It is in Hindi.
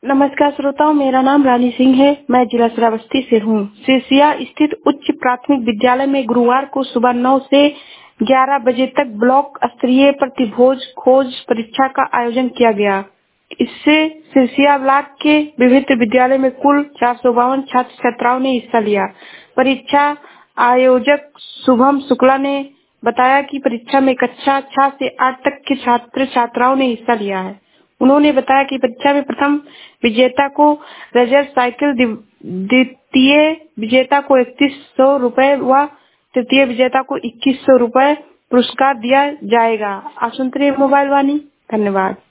नमस्कार श्रोताओं, मेरा नाम रानी सिंह है। मैं जिला श्रावस्ती से हूँ। सिरसिया स्थित उच्च प्राथमिक विद्यालय में गुरुवार को सुबह 9 से 11 बजे तक ब्लॉक स्तरीय प्रतिभोज खोज परीक्षा का आयोजन किया गया। इससे सिरसिया ब्लॉक के विभिन्न विद्यालय में कुल 452 छात्र छात्राओं ने हिस्सा लिया। परीक्षा आयोजक शुभम शुक्ला ने बताया कि परीक्षा में कक्षा 6 से 8 तक के छात्र छात्राओं ने हिस्सा लिया है। उन्होंने बताया कि परीक्षा में प्रथम विजेता को रेजर साइकिल, द्वितीय विजेता को 3100 रुपए व तृतीय विजेता को 2100 रुपए पुरस्कार दिया जाएगा। आप सुनते रहिए मोबाइल वाणी। धन्यवाद।